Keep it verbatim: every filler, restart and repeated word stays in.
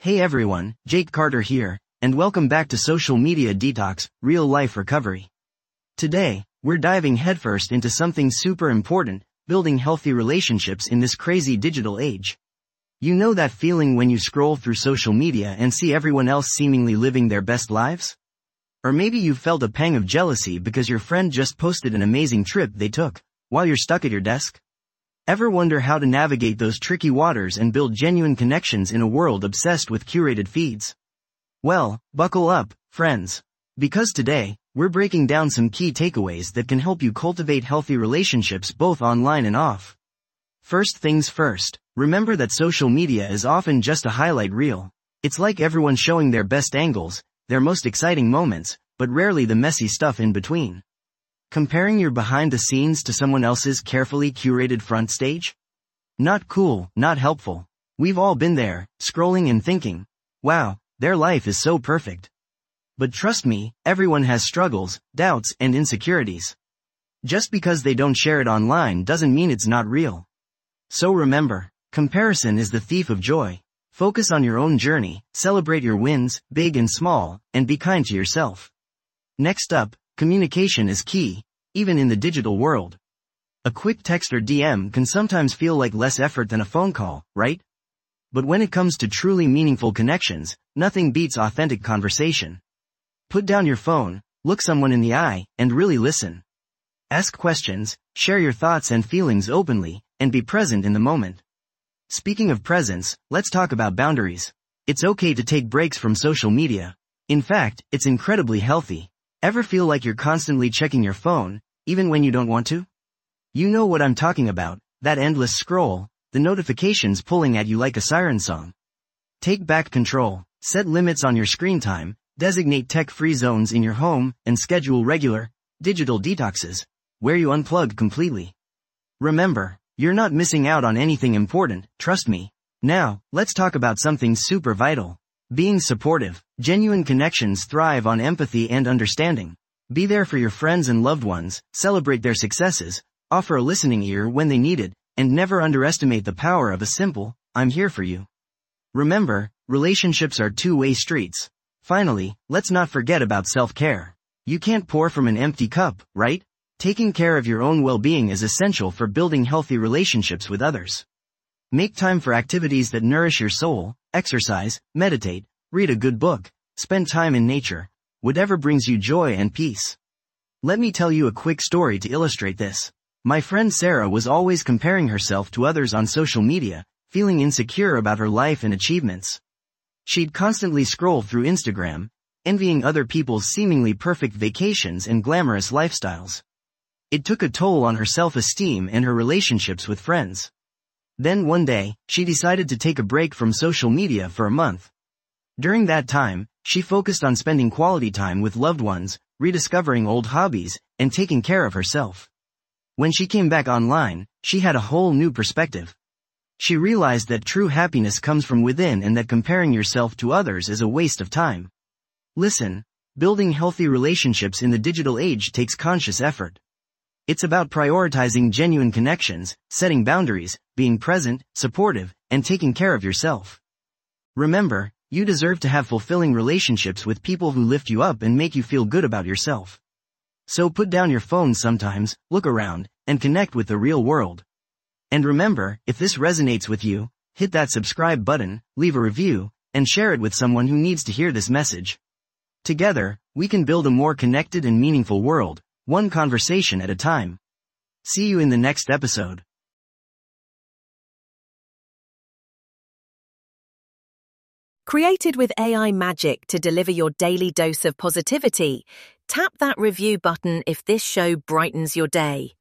Hey everyone, Jake Carter here, and welcome back to Social Media Detox, Real Life Recovery. Today, we're diving headfirst into something super important, building healthy relationships in this crazy digital age. You know that feeling when you scroll through social media and see everyone else seemingly living their best lives? Or maybe you felt a pang of jealousy because your friend just posted an amazing trip they took, while you're stuck at your desk? Ever wonder how to navigate those tricky waters and build genuine connections in a world obsessed with curated feeds? Well, buckle up, friends. Because today, we're breaking down some key takeaways that can help you cultivate healthy relationships both online and off. First things first, remember that social media is often just a highlight reel. It's like everyone showing their best angles, their most exciting moments, but rarely the messy stuff in between. Comparing your behind the scenes to someone else's carefully curated front stage? Not cool, not helpful. We've all been there, scrolling and thinking, wow, their life is so perfect. But trust me, everyone has struggles, doubts, and insecurities. Just because they don't share it online doesn't mean it's not real. So remember, comparison is the thief of joy. Focus on your own journey, celebrate your wins, big and small, and be kind to yourself. Next up, communication is key, even in the digital world. A quick text or D M can sometimes feel like less effort than a phone call, right? But when it comes to truly meaningful connections, nothing beats authentic conversation. Put down your phone, look someone in the eye, and really listen. Ask questions, share your thoughts and feelings openly, and be present in the moment. Speaking of presence, let's talk about boundaries. It's okay to take breaks from social media. In fact, it's incredibly healthy. Ever feel like you're constantly checking your phone, even when you don't want to? You know what I'm talking about, that endless scroll, the notifications pulling at you like a siren song. Take back control, set limits on your screen time, designate tech-free zones in your home, and schedule regular, digital detoxes, where you unplug completely. Remember, you're not missing out on anything important, trust me. Now, let's talk about something super vital. Being supportive. Genuine connections thrive on empathy and understanding. Be there for your friends and loved ones, celebrate their successes, offer a listening ear when they need it, and never underestimate the power of a simple, "I'm here for you." Remember, relationships are two-way streets. Finally, let's not forget about self-care. You can't pour from an empty cup, right? Taking care of your own well-being is essential for building healthy relationships with others. Make time for activities that nourish your soul, exercise, meditate, read a good book, spend time in nature, whatever brings you joy and peace. Let me tell you a quick story to illustrate this. My friend Sarah was always comparing herself to others on social media, feeling insecure about her life and achievements. She'd constantly scroll through Instagram, envying other people's seemingly perfect vacations and glamorous lifestyles. It took a toll on her self-esteem and her relationships with friends. Then one day, she decided to take a break from social media for a month. During that time, she focused on spending quality time with loved ones, rediscovering old hobbies, and taking care of herself. When she came back online, she had a whole new perspective. She realized that true happiness comes from within and that comparing yourself to others is a waste of time. Listen, building healthy relationships in the digital age takes conscious effort. It's about prioritizing genuine connections, setting boundaries, being present, supportive, and taking care of yourself. Remember, you deserve to have fulfilling relationships with people who lift you up and make you feel good about yourself. So put down your phone sometimes, look around, and connect with the real world. And remember, if this resonates with you, hit that subscribe button, leave a review, and share it with someone who needs to hear this message. Together, we can build a more connected and meaningful world, one conversation at a time. See you in the next episode. Created with A I magic to deliver your daily dose of positivity, tap that review button if this show brightens your day.